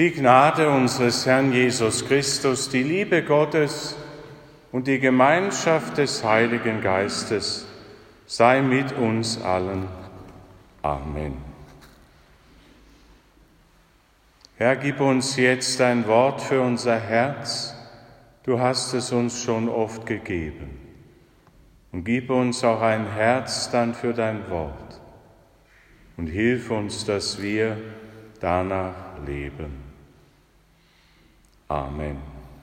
Die Gnade unseres Herrn Jesus Christus, die Liebe Gottes und die Gemeinschaft des Heiligen Geistes sei mit uns allen. Amen. Herr, gib uns jetzt ein Wort für unser Herz. Du hast es uns schon oft gegeben. Und gib uns auch ein Herz dann für dein Wort. Und hilf uns, dass wir danach leben. Amen.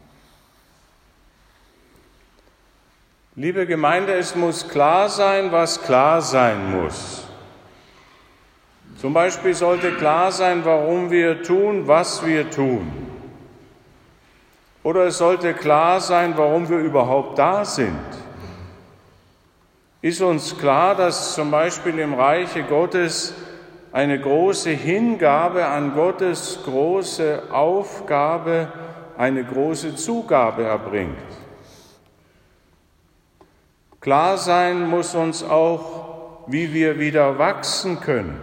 Liebe Gemeinde, es muss klar sein, was klar sein muss. Zum Beispiel sollte klar sein, warum wir tun, was wir tun. Oder es sollte klar sein, warum wir überhaupt da sind. Ist uns klar, dass zum Beispiel im Reiche Gottes eine große Hingabe an Gottes große Aufgabe eine große Zugabe erbringt? Klar sein muss uns auch, wie wir wieder wachsen können.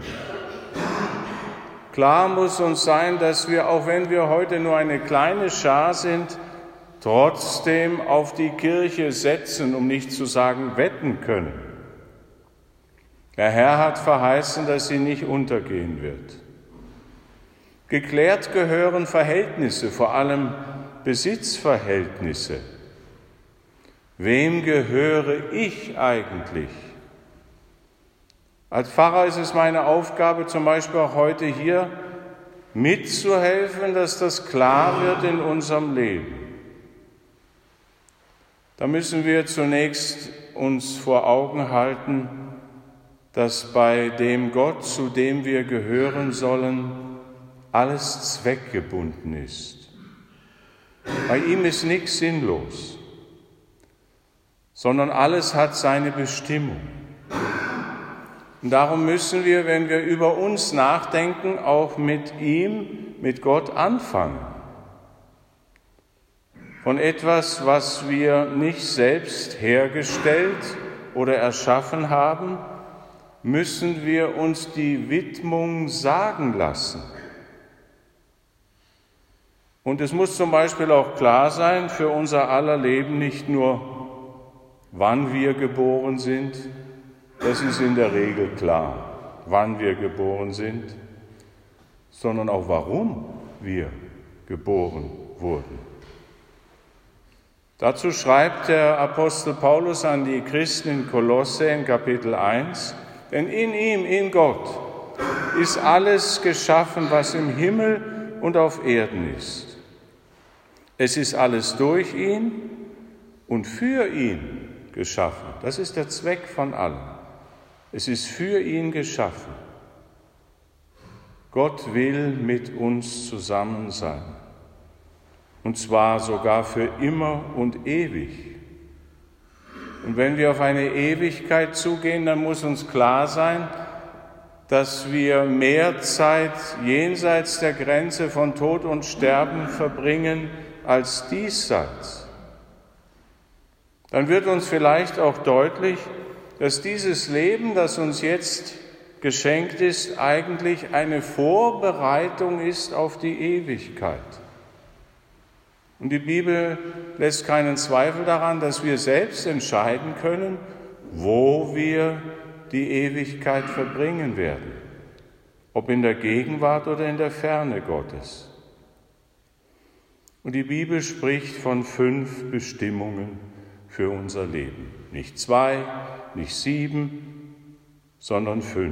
Klar muss uns sein, dass wir, auch wenn wir heute nur eine kleine Schar sind, trotzdem auf die Kirche setzen, um nicht zu sagen wetten können. Der Herr hat verheißen, dass sie nicht untergehen wird. Geklärt gehören Verhältnisse, vor allem Besitzverhältnisse. Wem gehöre ich eigentlich? Als Pfarrer ist es meine Aufgabe, zum Beispiel auch heute hier mitzuhelfen, dass das klar wird in unserem Leben. Da müssen wir zunächst uns vor Augen halten, dass bei dem Gott, zu dem wir gehören sollen, alles zweckgebunden ist. Bei ihm ist nichts sinnlos, sondern alles hat seine Bestimmung. Und darum müssen wir, wenn wir über uns nachdenken, auch mit ihm, mit Gott anfangen. Von etwas, was wir nicht selbst hergestellt oder erschaffen haben, müssen wir uns die Widmung sagen lassen. Und es muss zum Beispiel auch klar sein für unser aller Leben, nicht nur, wann wir geboren sind, das ist in der Regel klar, wann wir geboren sind, sondern auch warum wir geboren wurden. Dazu schreibt der Apostel Paulus an die Christen in Kolosse in Kapitel 1, denn in ihm, in Gott, ist alles geschaffen, was im Himmel und auf Erden ist. Es ist alles durch ihn und für ihn geschaffen. Das ist der Zweck von allem. Es ist für ihn geschaffen. Gott will mit uns zusammen sein. Und zwar sogar für immer und ewig. Und wenn wir auf eine Ewigkeit zugehen, dann muss uns klar sein, dass wir mehr Zeit jenseits der Grenze von Tod und Sterben verbringen als diesseits. Dann wird uns vielleicht auch deutlich, dass dieses Leben, das uns jetzt geschenkt ist, eigentlich eine Vorbereitung ist auf die Ewigkeit. Und die Bibel lässt keinen Zweifel daran, dass wir selbst entscheiden können, wo wir die Ewigkeit verbringen werden, ob in der Gegenwart oder in der Ferne Gottes. Und die Bibel spricht von 5 Bestimmungen für unser Leben. Nicht 2, nicht 7, sondern 5.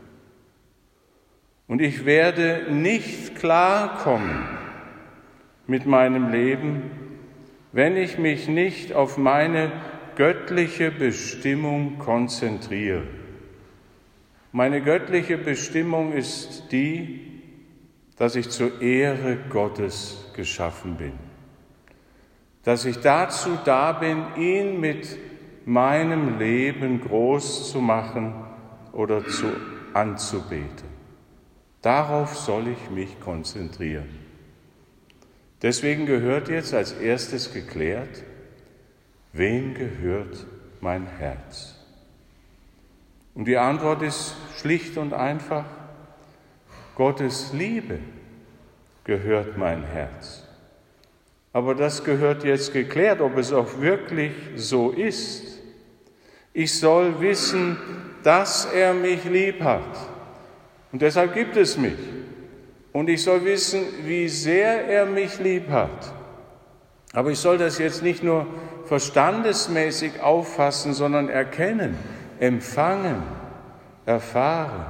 Und ich werde nicht klarkommen mit meinem Leben, wenn ich mich nicht auf meine göttliche Bestimmung konzentriere. Meine göttliche Bestimmung ist die, dass ich zur Ehre Gottes geschaffen bin. Dass ich dazu da bin, ihn mit meinem Leben groß zu machen oder anzubeten. Darauf soll ich mich konzentrieren. Deswegen gehört jetzt als erstes geklärt, wem gehört mein Herz? Und die Antwort ist schlicht und einfach, Gottes Liebe gehört mein Herz. Aber das gehört jetzt geklärt, ob es auch wirklich so ist. Ich soll wissen, dass er mich lieb hat. Und deshalb gibt es mich. Und ich soll wissen, wie sehr er mich lieb hat. Aber ich soll das jetzt nicht nur verstandesmäßig auffassen, sondern erkennen, empfangen, erfahren.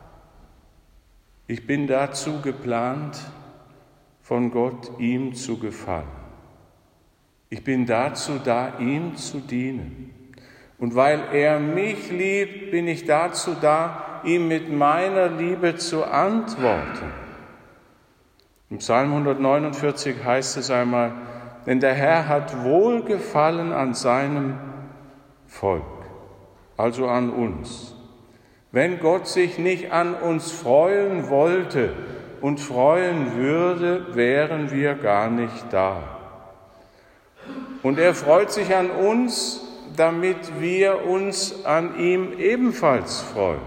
Ich bin dazu geplant, von Gott ihm zu gefallen. Ich bin dazu da, ihm zu dienen. Und weil er mich liebt, bin ich dazu da, ihm mit meiner Liebe zu antworten. Im Psalm 149 heißt es einmal, denn der Herr hat Wohlgefallen an seinem Volk, also an uns. Wenn Gott sich nicht an uns freuen wollte und freuen würde, wären wir gar nicht da. Und er freut sich an uns, damit wir uns an ihm ebenfalls freuen.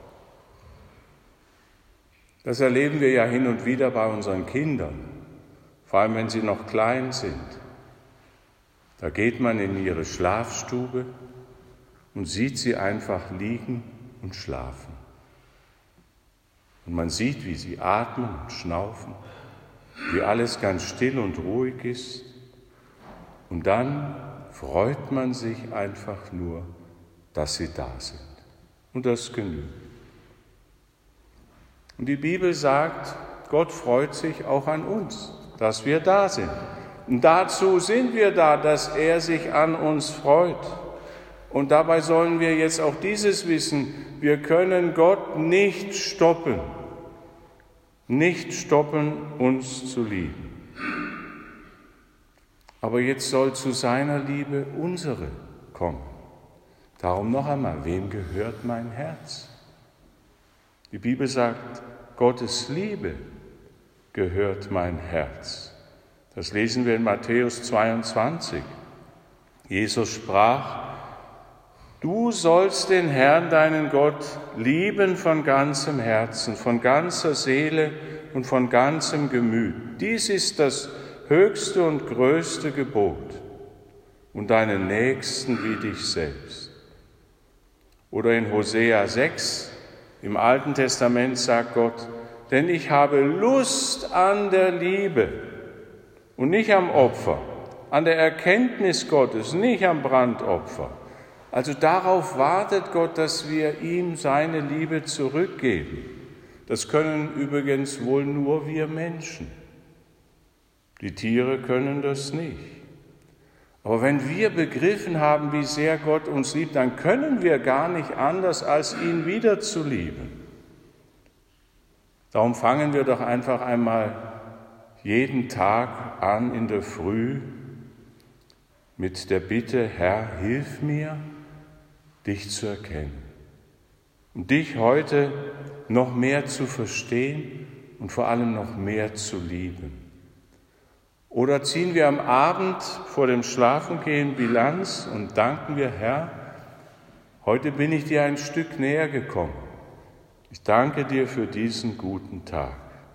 Das erleben wir ja hin und wieder bei unseren Kindern, vor allem wenn sie noch klein sind. Da geht man in ihre Schlafstube und sieht sie einfach liegen und schlafen. Und man sieht, wie sie atmen und schnaufen, wie alles ganz still und ruhig ist. Und dann freut man sich einfach nur, dass sie da sind. Und das genügt. Und die Bibel sagt, Gott freut sich auch an uns, dass wir da sind. Und dazu sind wir da, dass er sich an uns freut. Und dabei sollen wir jetzt auch dieses wissen, wir können Gott nicht stoppen, uns zu lieben. Aber jetzt soll zu seiner Liebe unsere kommen. Darum noch einmal, wem gehört mein Herz? Die Bibel sagt, Gottes Liebe gehört mein Herz. Das lesen wir in Matthäus 22. Jesus sprach, du sollst den Herrn, deinen Gott, lieben von ganzem Herzen, von ganzer Seele und von ganzem Gemüt. Dies ist das höchste und größte Gebot. Und deinen Nächsten wie dich selbst. Oder in Hosea 6, im Alten Testament sagt Gott, denn ich habe Lust an der Liebe und nicht am Opfer, an der Erkenntnis Gottes, nicht am Brandopfer. Also darauf wartet Gott, dass wir ihm seine Liebe zurückgeben. Das können übrigens wohl nur wir Menschen. Die Tiere können das nicht. Aber wenn wir begriffen haben, wie sehr Gott uns liebt, dann können wir gar nicht anders, als ihn wieder zu lieben. Darum fangen wir doch einfach einmal jeden Tag an in der Früh mit der Bitte, Herr, hilf mir, dich zu erkennen und dich heute noch mehr zu verstehen und vor allem noch mehr zu lieben. Oder ziehen wir am Abend vor dem Schlafengehen Bilanz und danken wir, Herr, heute bin ich dir ein Stück näher gekommen. Ich danke dir für diesen guten Tag.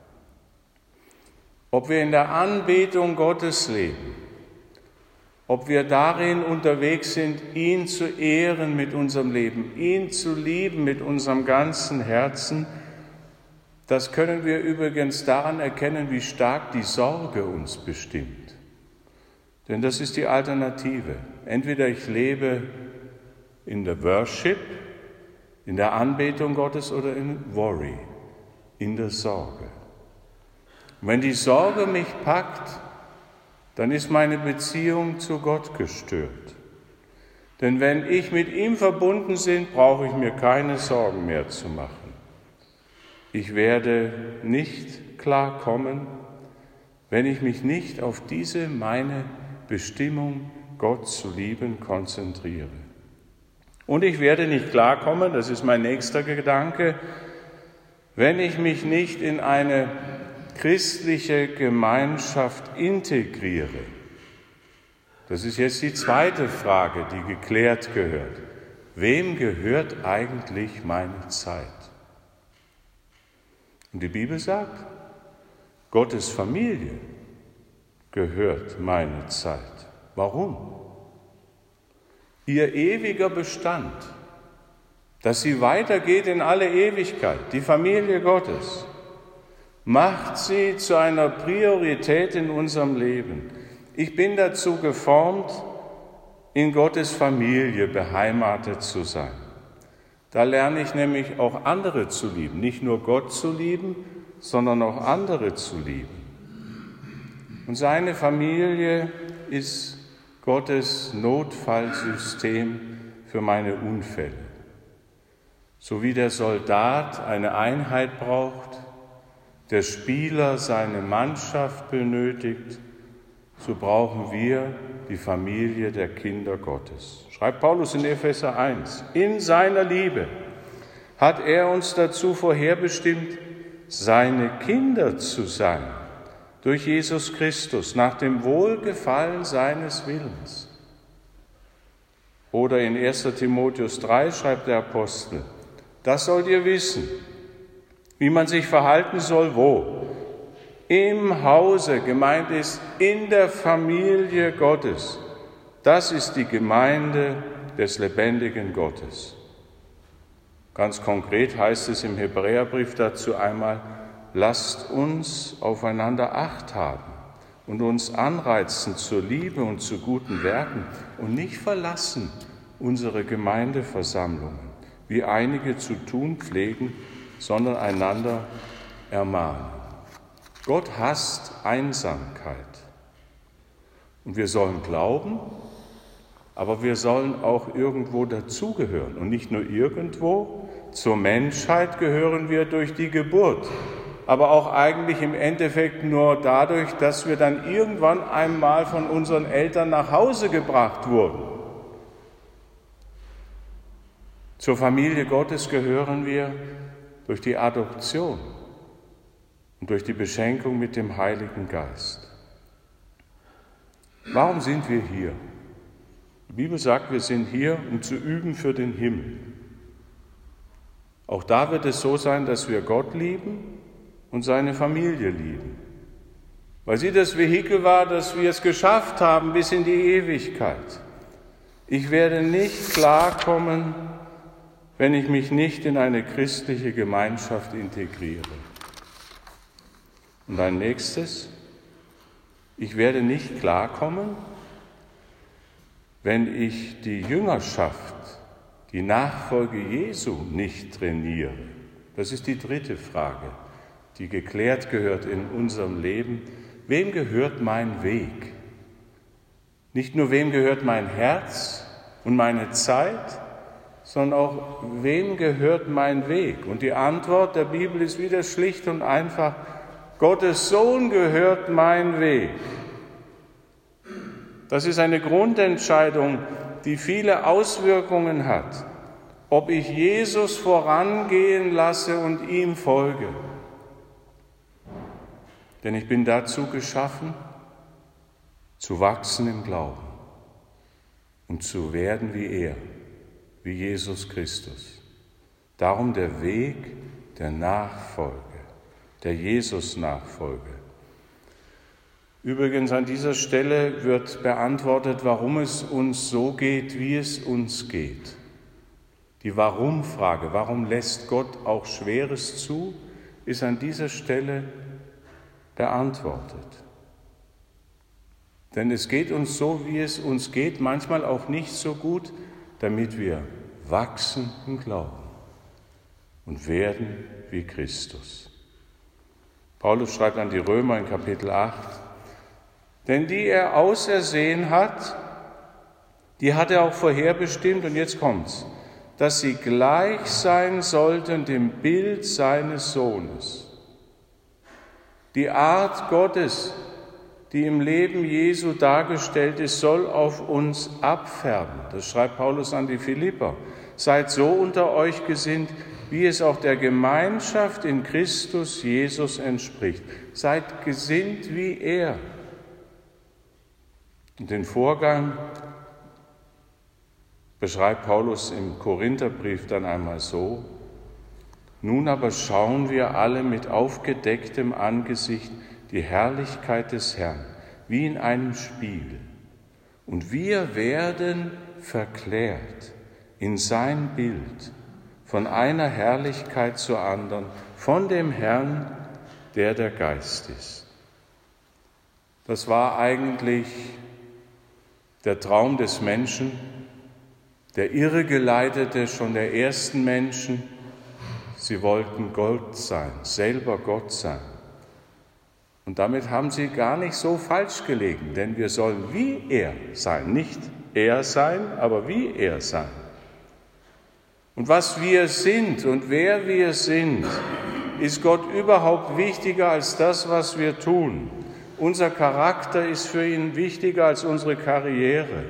Ob wir in der Anbetung Gottes leben, ob wir darin unterwegs sind, ihn zu ehren mit unserem Leben, ihn zu lieben mit unserem ganzen Herzen, das können wir übrigens daran erkennen, wie stark die Sorge uns bestimmt. Denn das ist die Alternative. Entweder ich lebe in der Worship, in der Anbetung Gottes oder in Worry, in der Sorge. Und wenn die Sorge mich packt, dann ist meine Beziehung zu Gott gestört. Denn wenn ich mit ihm verbunden bin, brauche ich mir keine Sorgen mehr zu machen. Ich werde nicht klarkommen, wenn ich mich nicht auf diese meine Bestimmung, Gott zu lieben, konzentriere. Und ich werde nicht klarkommen, das ist mein nächster Gedanke, wenn ich mich nicht in eine christliche Gemeinschaft integriere. Das ist jetzt die zweite Frage, die geklärt gehört. Wem gehört eigentlich meine Zeit? Und die Bibel sagt, Gottes Familie gehört meine Zeit. Warum? Ihr ewiger Bestand, dass sie weitergeht in alle Ewigkeit, die Familie Gottes, macht sie zu einer Priorität in unserem Leben. Ich bin dazu geformt, in Gottes Familie beheimatet zu sein. Da lerne ich nämlich auch andere zu lieben, nicht nur Gott zu lieben, sondern auch andere zu lieben. Und seine Familie ist Gottes Notfallsystem für meine Unfälle. So wie der Soldat eine Einheit braucht, der Spieler seine Mannschaft benötigt, so brauchen wir die Familie der Kinder Gottes. Schreibt Paulus in Epheser 1, in seiner Liebe hat er uns dazu vorherbestimmt, seine Kinder zu sein, durch Jesus Christus, nach dem Wohlgefallen seines Willens. Oder in 1. Timotheus 3 schreibt der Apostel, das sollt ihr wissen, wie man sich verhalten soll, wo? Im Hause, gemeint ist in der Familie Gottes. Das ist die Gemeinde des lebendigen Gottes. Ganz konkret heißt es im Hebräerbrief dazu einmal, lasst uns aufeinander Acht haben und uns anreizen zur Liebe und zu guten Werken und nicht verlassen unsere Gemeindeversammlungen, wie einige zu tun pflegen, sondern einander ermahnen. Gott hasst Einsamkeit. Und wir sollen glauben, aber wir sollen auch irgendwo dazugehören. Und nicht nur irgendwo, zur Menschheit gehören wir durch die Geburt, aber auch eigentlich im Endeffekt nur dadurch, dass wir dann irgendwann einmal von unseren Eltern nach Hause gebracht wurden. Zur Familie Gottes gehören wir durch die Adoption und durch die Beschenkung mit dem Heiligen Geist. Warum sind wir hier? Die Bibel sagt, wir sind hier, um zu üben für den Himmel. Auch da wird es so sein, dass wir Gott lieben und seine Familie lieben, weil sie das Vehikel war, dass wir es geschafft haben bis in die Ewigkeit. Ich werde nicht klarkommen, wenn ich mich nicht in eine christliche Gemeinschaft integriere. Und ein nächstes, ich werde nicht klarkommen, wenn ich die Jüngerschaft, die Nachfolge Jesu nicht trainiere. Das ist die dritte Frage, die geklärt gehört in unserem Leben. Wem gehört mein Weg? Nicht nur wem gehört mein Herz und meine Zeit, sondern auch wem gehört mein Weg? Und die Antwort der Bibel ist wieder schlicht und einfach, Gottes Sohn gehört mein Weg. Das ist eine Grundentscheidung, die viele Auswirkungen hat, ob ich Jesus vorangehen lasse und ihm folge. Denn ich bin dazu geschaffen, zu wachsen im Glauben und zu werden wie er, wie Jesus Christus. Darum der Weg der Nachfolge, der Jesus-Nachfolge. Übrigens an dieser Stelle wird beantwortet, warum es uns so geht, wie es uns geht. Die Warum-Frage, warum lässt Gott auch Schweres zu, ist an dieser Stelle beantwortet. Denn es geht uns so, wie es uns geht, manchmal auch nicht so gut, damit wir wachsen im Glauben und werden wie Christus. Paulus schreibt an die Römer in Kapitel 8, denn die er ausersehen hat, die hat er auch vorherbestimmt, und jetzt kommt's, dass sie gleich sein sollten dem Bild seines Sohnes. Die Art Gottes, die im Leben Jesu dargestellt ist, soll auf uns abfärben. Das schreibt Paulus an die Philipper. Seid so unter euch gesinnt, wie es auch der Gemeinschaft in Christus Jesus entspricht. Seid gesinnt wie er. Und den Vorgang beschreibt Paulus im Korintherbrief dann einmal so: Nun aber schauen wir alle mit aufgedecktem Angesicht die Herrlichkeit des Herrn, wie in einem Spiegel. Und wir werden verklärt in sein Bild, von einer Herrlichkeit zur anderen, von dem Herrn, der der Geist ist. Das war eigentlich der Traum des Menschen, der Irregeleitete schon der ersten Menschen. Sie wollten Gott sein, selber Gott sein. Und damit haben sie gar nicht so falsch gelegen, denn wir sollen wie er sein, nicht er sein, aber wie er sein. Und was wir sind und wer wir sind, ist Gott überhaupt wichtiger als das, was wir tun. Unser Charakter ist für ihn wichtiger als unsere Karriere.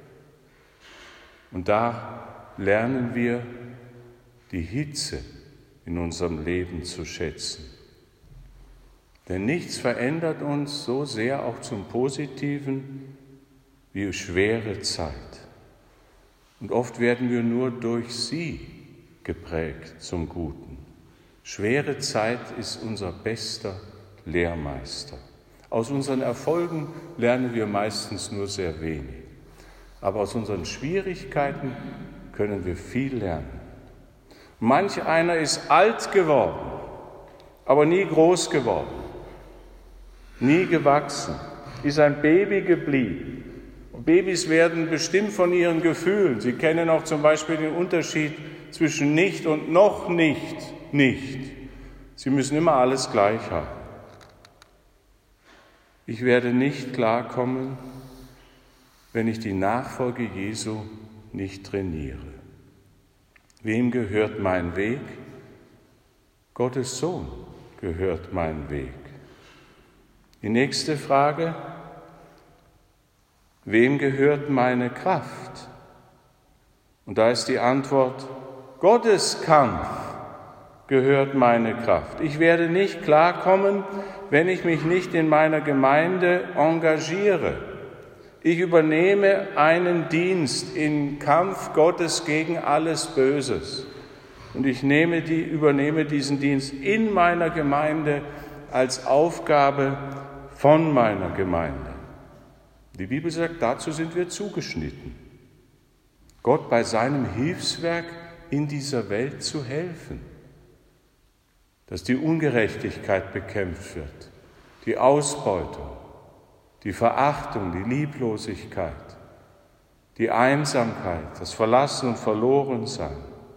Und da lernen wir die Hitze in unserem Leben zu schätzen. Denn nichts verändert uns so sehr auch zum Positiven wie schwere Zeit. Und oft werden wir nur durch sie geprägt zum Guten. Schwere Zeit ist unser bester Lehrmeister. Aus unseren Erfolgen lernen wir meistens nur sehr wenig. Aber aus unseren Schwierigkeiten können wir viel lernen. Manch einer ist alt geworden, aber nie groß geworden, nie gewachsen, ist ein Baby geblieben. Babys werden bestimmt von ihren Gefühlen. Sie kennen auch zum Beispiel den Unterschied zwischen nicht und noch nicht. Sie müssen immer alles gleich haben. Ich werde nicht klarkommen, wenn ich die Nachfolge Jesu nicht trainiere. Wem gehört mein Weg? Gottes Sohn gehört mein Weg. Die nächste Frage: Wem gehört meine Kraft? Und da ist die Antwort: Gottes Kampf gehört meine Kraft. Ich werde nicht klarkommen, wenn ich mich nicht in meiner Gemeinde engagiere. Ich übernehme einen Dienst im Kampf Gottes gegen alles Böses. Und ich übernehme diesen Dienst in meiner Gemeinde als Aufgabe von meiner Gemeinde. Die Bibel sagt, dazu sind wir zugeschnitten, Gott bei seinem Hilfswerk in dieser Welt zu helfen, dass die Ungerechtigkeit bekämpft wird, die Ausbeutung, die Verachtung, die Lieblosigkeit, die Einsamkeit, das Verlassen und Verlorensein.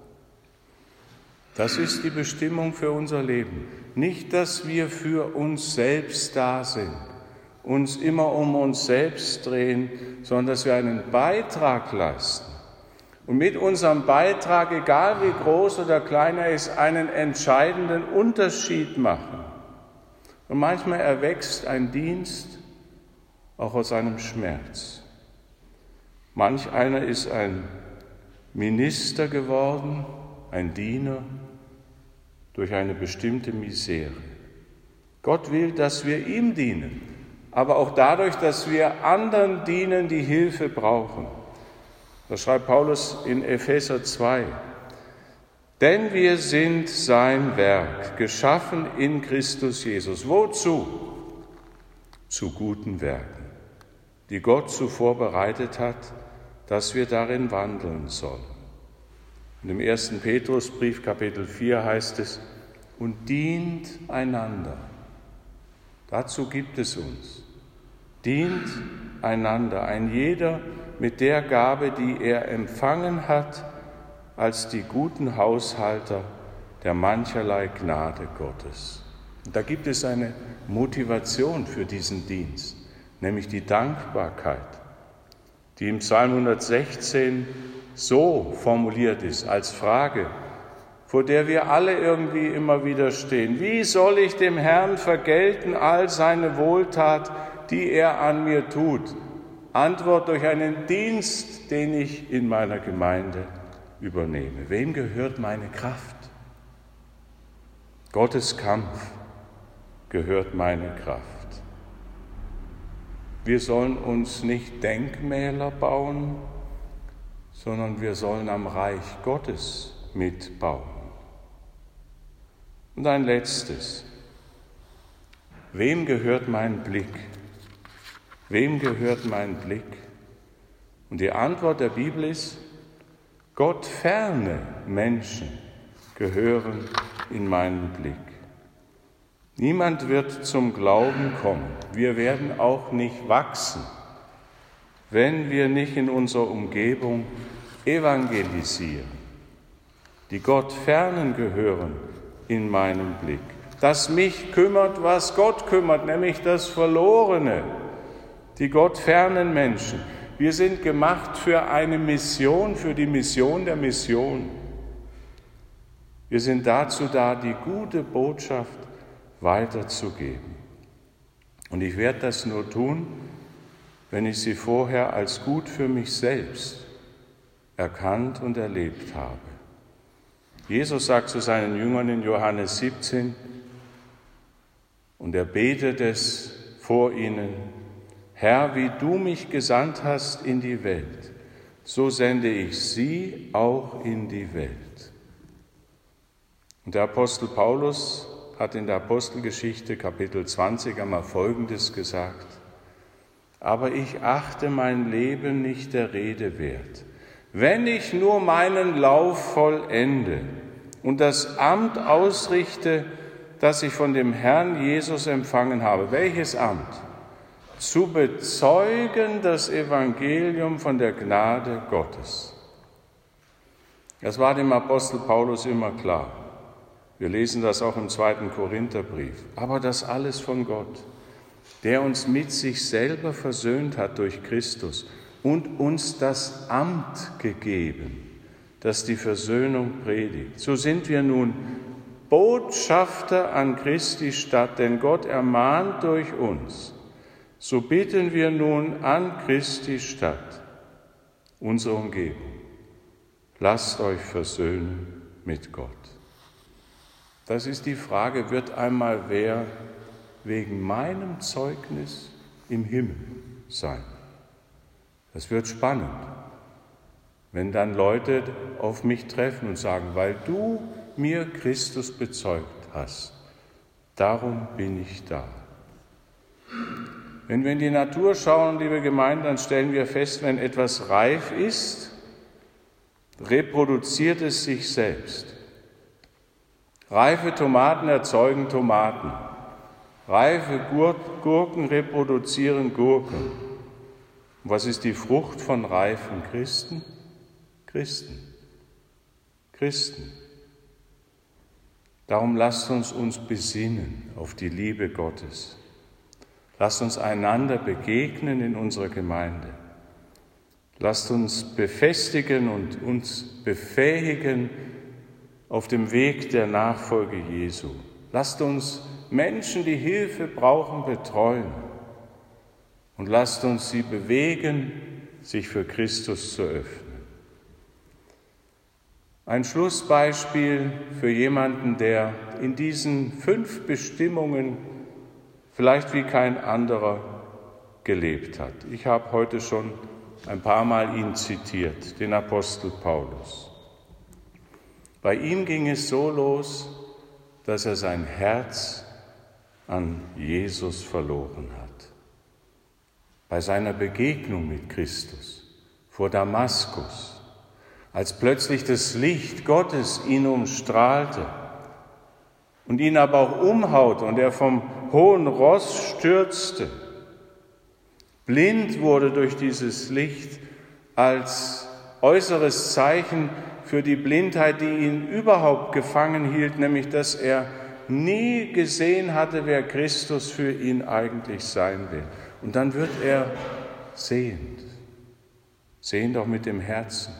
Das ist die Bestimmung für unser Leben. Nicht, dass wir für uns selbst da sind, uns immer um uns selbst drehen, sondern dass wir einen Beitrag leisten. Und mit unserem Beitrag, egal wie groß oder klein er ist, einen entscheidenden Unterschied machen. Und manchmal erwächst ein Dienst auch aus einem Schmerz. Manch einer ist ein Minister geworden, ein Diener, durch eine bestimmte Misere. Gott will, dass wir ihm dienen, aber auch dadurch, dass wir anderen dienen, die Hilfe brauchen. Das schreibt Paulus in Epheser 2. Denn wir sind sein Werk, geschaffen in Christus Jesus. Wozu? Zu guten Werken, die Gott zuvor bereitet hat, dass wir darin wandeln sollen. Und im 1. Petrusbrief, Kapitel 4 heißt es, und dient einander. Dazu gibt es uns. Dient einander, ein jeder mit der Gabe, die er empfangen hat, als die guten Haushalter der mancherlei Gnade Gottes. Und da gibt es eine Motivation für diesen Dienst, nämlich die Dankbarkeit, die im Psalm 116 so formuliert ist als Frage, vor der wir alle irgendwie immer wieder stehen. Wie soll ich dem Herrn vergelten all seine Wohltat, die er an mir tut? Antwort durch einen Dienst, den ich in meiner Gemeinde übernehme. Wem gehört meine Kraft? Gottes Kampf gehört meine Kraft. Wir sollen uns nicht Denkmäler bauen, sondern wir sollen am Reich Gottes mitbauen. Und ein letztes. wem gehört mein Blick? Wem gehört mein Blick? Und die Antwort der Bibel ist, Gott ferne Menschen gehören in meinen Blick. Niemand wird zum Glauben kommen. Wir werden auch nicht wachsen, wenn wir nicht in unserer Umgebung evangelisieren. Die Gott fernen gehören in meinen Blick. Dass mich kümmert, was Gott kümmert, nämlich das Verlorene. Die Gott fernen Menschen. Wir sind gemacht für eine Mission, für die Mission der Mission. Wir sind dazu da, die gute Botschaft weiterzugeben. Und ich werde das nur tun, wenn ich sie vorher als gut für mich selbst erkannt und erlebt habe. Jesus sagt zu seinen Jüngern in Johannes 17, und er betet es vor ihnen: Herr, wie du mich gesandt hast in die Welt, so sende ich sie auch in die Welt. Und der Apostel Paulus hat in der Apostelgeschichte Kapitel 20 einmal Folgendes gesagt: Aber ich achte mein Leben nicht der Rede wert, wenn ich nur meinen Lauf vollende und das Amt ausrichte, das ich von dem Herrn Jesus empfangen habe. Welches Amt? Zu bezeugen das Evangelium von der Gnade Gottes. Das war dem Apostel Paulus immer klar. Wir lesen das auch im 2. Korintherbrief. Aber das alles von Gott, der uns mit sich selber versöhnt hat durch Christus und uns das Amt gegeben, das die Versöhnung predigt. So sind wir nun Botschafter an Christi statt, denn Gott ermahnt durch uns. So bitten wir nun an Christi statt unsere Umgebung: Lasst euch versöhnen mit Gott. Das ist die Frage, wird einmal wer wegen meinem Zeugnis im Himmel sein? Das wird spannend, wenn dann Leute auf mich treffen und sagen, weil du mir Christus bezeugt hast, darum bin ich da. Wenn wir in die Natur schauen, liebe Gemeinde, dann stellen wir fest, wenn etwas reif ist, reproduziert es sich selbst. Reife Tomaten erzeugen Tomaten. Reife Gurken reproduzieren Gurken. Und was ist die Frucht von reifen Christen? Christen. Darum lasst uns besinnen auf die Liebe Gottes. Lasst uns einander begegnen in unserer Gemeinde. Lasst uns befestigen und uns befähigen auf dem Weg der Nachfolge Jesu. Lasst uns Menschen, die Hilfe brauchen, betreuen. Und lasst uns sie bewegen, sich für Christus zu öffnen. Ein Schlussbeispiel für jemanden, der in diesen 5 Bestimmungen vielleicht wie kein anderer gelebt hat. Ich habe heute schon ein paar Mal ihn zitiert, den Apostel Paulus. Bei ihm ging es so los, dass er sein Herz an Jesus verloren hat. Bei seiner Begegnung mit Christus vor Damaskus, als plötzlich das Licht Gottes ihn umstrahlte und ihn aber auch umhaute und er vom hohen Ross stürzte, blind wurde durch dieses Licht als äußeres Zeichen für die Blindheit, die ihn überhaupt gefangen hielt, nämlich dass er nie gesehen hatte, wer Christus für ihn eigentlich sein will. Und dann wird er sehend auch mit dem Herzen.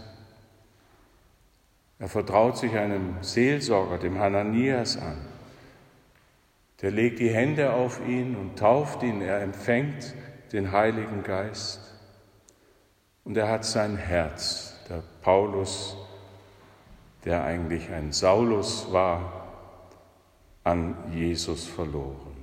Er vertraut sich einem Seelsorger, dem Hananias, an. Der legt die Hände auf ihn und tauft ihn. Er empfängt den Heiligen Geist. Und er hat sein Herz, der Paulus, der eigentlich ein Saulus war, an Jesus verloren.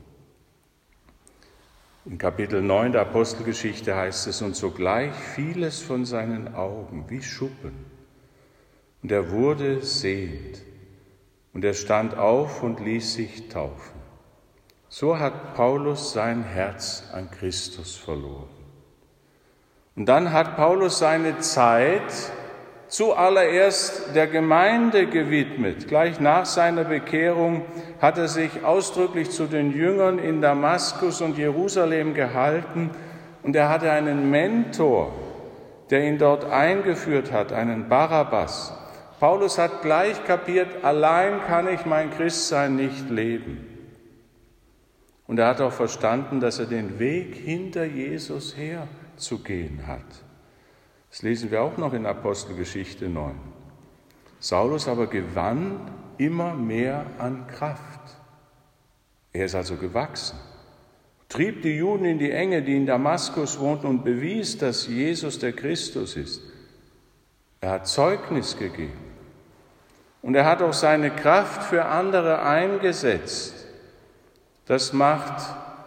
In Kapitel 9 der Apostelgeschichte heißt es, und sogleich fiel es von seinen Augen wie Schuppen. Und er wurde sehend. Und er stand auf und ließ sich taufen. So hat Paulus sein Herz an Christus verloren. Und dann hat Paulus seine Zeit zuallererst der Gemeinde gewidmet. Gleich nach seiner Bekehrung hat er sich ausdrücklich zu den Jüngern in Damaskus und Jerusalem gehalten und er hatte einen Mentor, der ihn dort eingeführt hat, einen Barabbas. Paulus hat gleich kapiert, allein kann ich mein Christsein nicht leben. Und er hat auch verstanden, dass er den Weg hinter Jesus her zu gehen hat. Das lesen wir auch noch in Apostelgeschichte 9. Saulus aber gewann immer mehr an Kraft. Er ist also gewachsen, trieb die Juden in die Enge, die in Damaskus wohnten, und bewies, dass Jesus der Christus ist. Er hat Zeugnis gegeben und er hat auch seine Kraft für andere eingesetzt. Das macht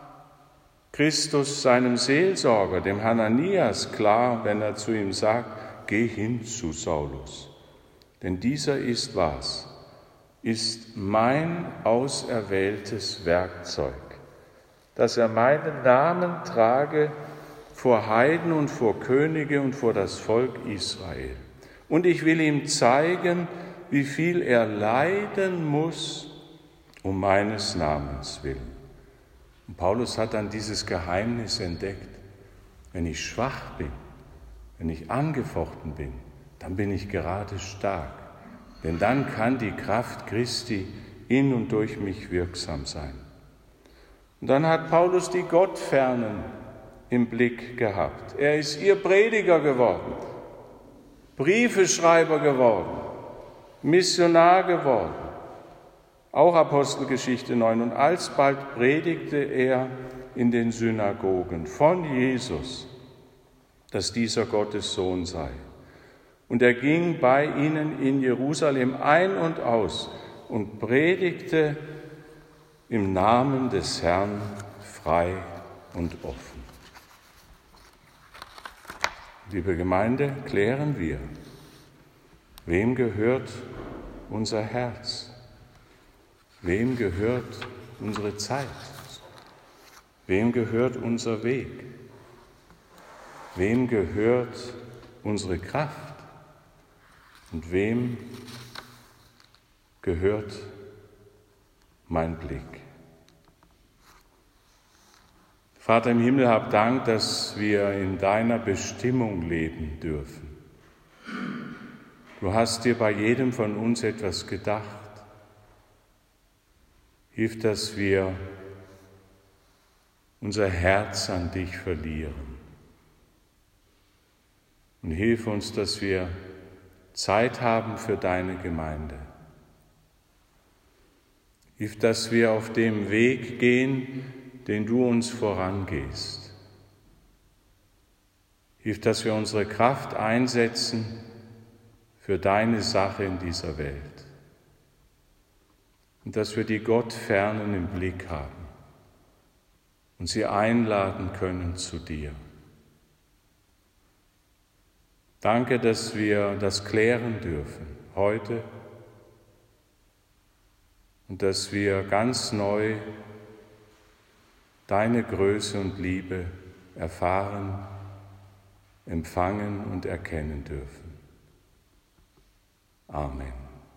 Christus seinem Seelsorger, dem Hananias, klar, wenn er zu ihm sagt, geh hin zu Saulus. Denn dieser ist was? Ist mein auserwähltes Werkzeug, dass er meinen Namen trage vor Heiden und vor Könige und vor das Volk Israel. Und ich will ihm zeigen, wie viel er leiden muss, um meines Namens willen. Und Paulus hat dann dieses Geheimnis entdeckt. Wenn ich schwach bin, wenn ich angefochten bin, dann bin ich gerade stark. Denn dann kann die Kraft Christi in und durch mich wirksam sein. Und dann hat Paulus die Gottfernen im Blick gehabt. Er ist ihr Prediger geworden, Briefeschreiber geworden, Missionar geworden. Auch Apostelgeschichte 9. Und alsbald predigte er in den Synagogen von Jesus, dass dieser Gottes Sohn sei. Und er ging bei ihnen in Jerusalem ein und aus und predigte im Namen des Herrn frei und offen. Liebe Gemeinde, klären wir, wem gehört unser Herz? Wem gehört unsere Zeit? Wem gehört unser Weg? Wem gehört unsere Kraft? Und wem gehört mein Blick? Vater im Himmel, hab Dank, dass wir in deiner Bestimmung leben dürfen. Du hast dir bei jedem von uns etwas gedacht. Hilf, dass wir unser Herz an dich verlieren. Und hilf uns, dass wir Zeit haben für deine Gemeinde. Hilf, dass wir auf dem Weg gehen, den du uns vorangehst. Hilf, dass wir unsere Kraft einsetzen für deine Sache in dieser Welt. Und dass wir die Gottfernen im Blick haben und sie einladen können zu dir. Danke, dass wir das klären dürfen heute und dass wir ganz neu deine Größe und Liebe erfahren, empfangen und erkennen dürfen. Amen.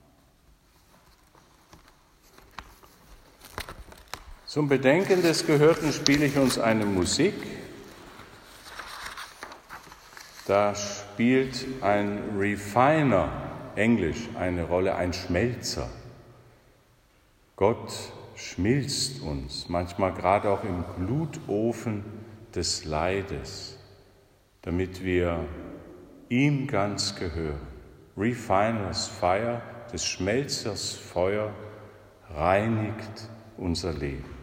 Zum Bedenken des Gehörten spiele ich uns eine Musik. Da spielt ein Refiner, Englisch, eine Rolle, ein Schmelzer. Gott schmilzt uns, manchmal gerade auch im Glutofen des Leides, damit wir ihm ganz gehören. Refiners Fire, des Schmelzers Feuer, reinigt unser Leben.